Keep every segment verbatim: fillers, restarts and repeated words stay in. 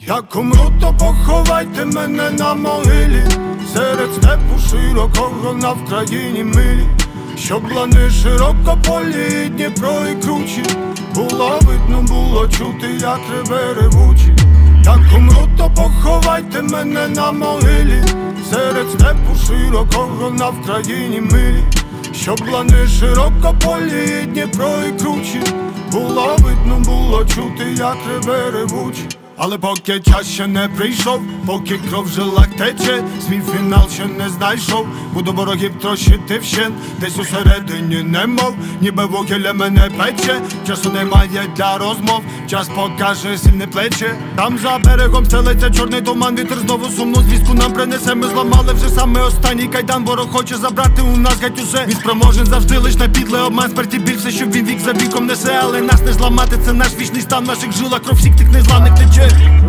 Як умру, то поховайте мене на могилі, серед степу широкого на Вкраїні милі, щоб лани широкополі, і Дніпро і кручі, було видно, було чути, як реве ревучі. Як умру, то поховайте мене на могилі, серед степу широкого на Вкраїні милі, щоб лани широкополі, і Дніпро і кручі, було видно, було чути, як реве ревучі. Але поки час ще не прийшов, поки кров в жилах тече, свій фінал ще не знайшов. Буду ворогів трощити вщент, десь усередині немов, ніби вугілля мене пече. Часу немає для розмов, час покаже сильне плече. Там за берегом стелиться чорний туман, вітер знову сумну звістку нам принесе. Ми зламали вже саме останній кайдан, ворог хоче забрати у нас геть усе. Він спроможен завжди лиш на підле обман, смерті біль все, що він вік за віком несе. Але нас не зламати, це наш вічний стан, в наших жилах кров всіх тих незламних тече.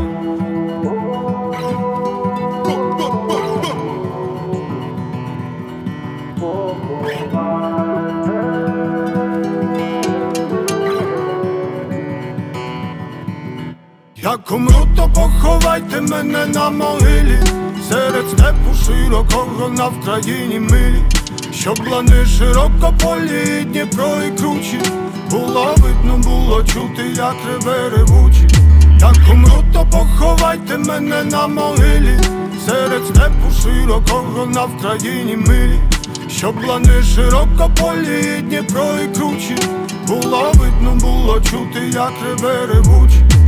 Як умру, то поховайте мене на могилі, серед степу широкого на Вкраїні милі, щоб лани широкополі, і Дніпро і кручі, було видно, було чути, як реве ревучі. Як умру, то поховайте мене на могилі, серед степу широкого на Вкраїні милі, щоб лани широкополі, і Дніпро і кручі, було видно, було чути, як реве ревучі.